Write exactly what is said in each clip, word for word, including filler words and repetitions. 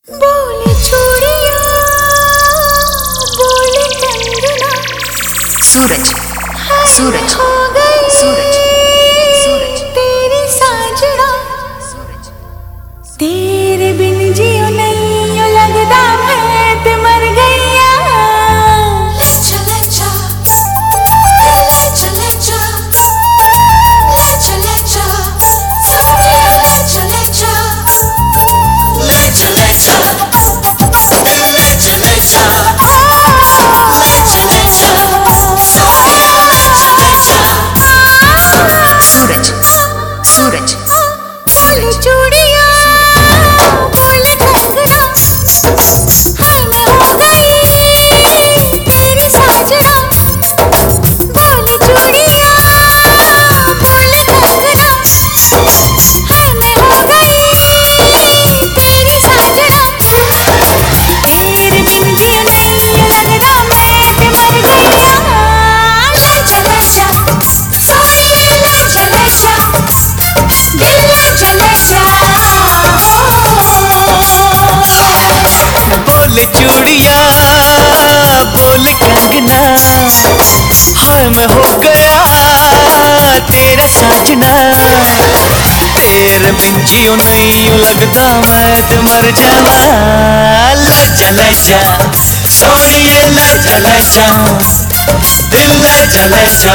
बोले चूड़ियां, बोले कंगना, सूरज सूरज हो गई सूरज सूरज तेरी साजना, तेरे बिन जियो नहीं यो लगदा मैं ते मर गईया। ले चले जा, ले चले जा, ले चले जा, सोनिया ले चले जा, ले चले जा, ले चले जा, ले चले जा, सोनिया ले चले जा। सूरज सूरज बोले चूड़ियां, बोले कंगना, हाय मैं हो गई तेरी साजना। बोले चूड़ियां, बोले कंगना, हाय मैं हो गई तेरी साजना। तेरे बिन जियो नहीं यो लगदा मैं ते मर गईया। ले चले जा, सोनिया ले चले जा, दिल ले चले जा। बोले चूड़िया, बोले कंगना, हाय मैं हो गया तेरा साजना। तेरे बिन जियो नहीं यूं लगदा मैं ते मर जावा। ले चले जा, सोनिए ले चले जा, दिल ले चले जा।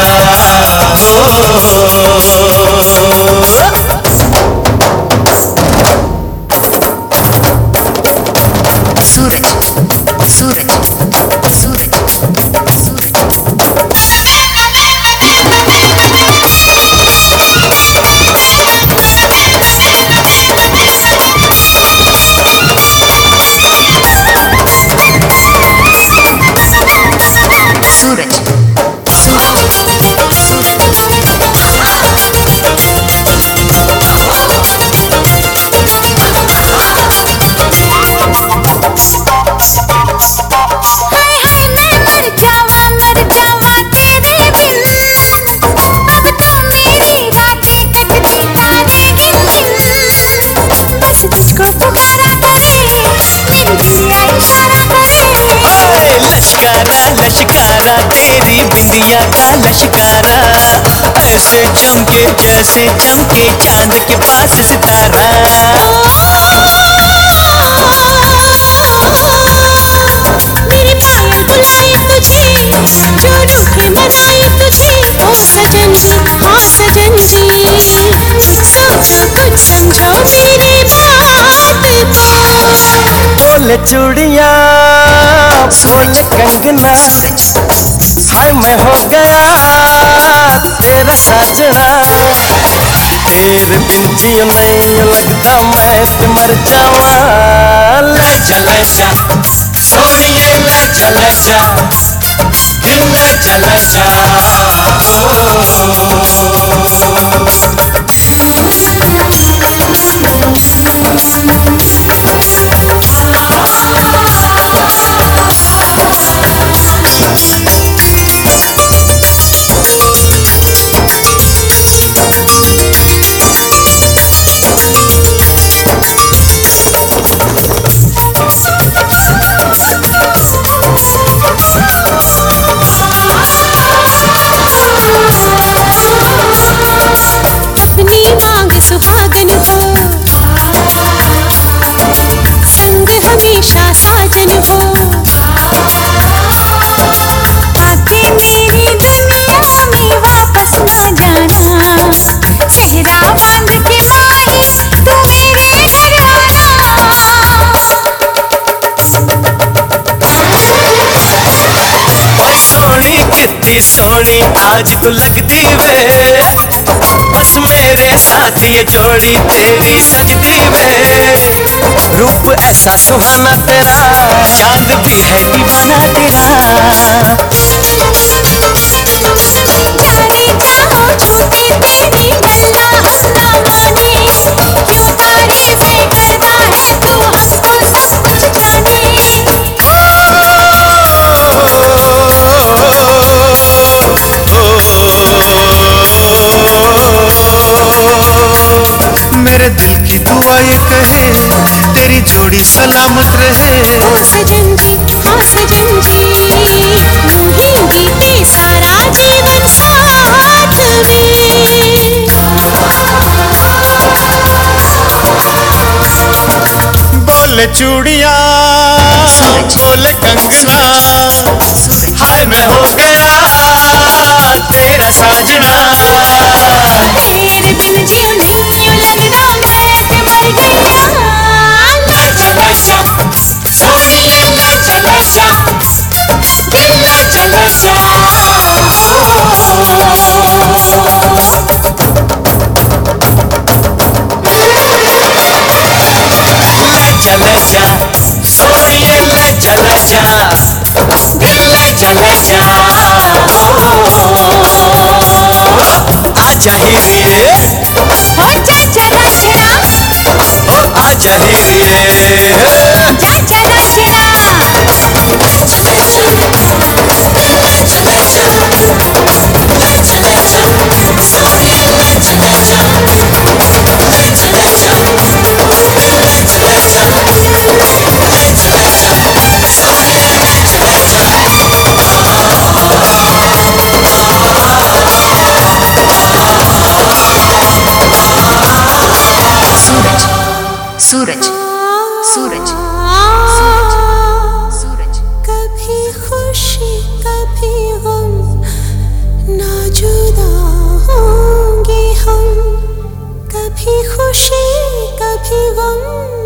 सूरज सूरज सूरज सूरज सूरज हाय हाय मैं मर जावा, मर जावा तेरे बिन। अब तो मेरी रातें कटती तारे गिन गिन। बस जिसको पुकारा करे, बिंदिया इशारा करे। ओए लश्कारा लश्कारा तेरी बिंदिया का लश्कारा, ऐसे चमके जैसे चमके चांद के पास सितारा। मेरी पायल बुलाए तुझे, जो रूठे मनाए तुझे। ओ सजन जी, हाँ सजन जी, सोचो कुछ समझो मेरी बात को। बोले चूड़िया, बोले कंगना, हाय मैं हो गया तेरा साजना। तेरे बिन जियो नहीं लगता मैं ते मर जावा। ले चले जा, सोनिए ले चले जा, दिल ले चले जा। अपनी मांग सुहागन हो, संग हमेशा साजन हो। आके मेरी दुनिया में वापस ना जाना, सेहरा बांध के माही तू मेरे घर ओए सोनी कितनी सोनी आज तू लगती वे, बस मेरे साथ ये जोड़ी तेरी सजती वे। रूप ऐसा सुहाना तेरा, चांद भी है दीवाना तेरा। प्यारे जाओ झूठी तेरी गल्ला ना माने, क्यों तारीफें करता है तू हमको सब कुछ जाने। मेरे दिल की दुआ ये कहे, तेरी जोड़ी सलामत रहे। ओ सजन जी, हाँ सजन जी, यूं ही बीते सारा जीवन साथ में। बोले चूड़िया, बोले कंगना, हाय मैं हो गया तेरा साजना। तेरे बिन जियो नहीं लगना, मैं ते मर गई। लाचा लाचा सोनिए, लाचा लाचा दिल लाचा लाचा। लजा लजा सोनिए, लजा लजा दिल लजा लजा। आजा हीरिए, हो चाचा राचना, ओ आजा हीरिए, चाचा राचना। सूरज, सूरज, सूरज। कभी खुशी कभी गम, ना जुदा होंगे हम। कभी खुशी कभी गम,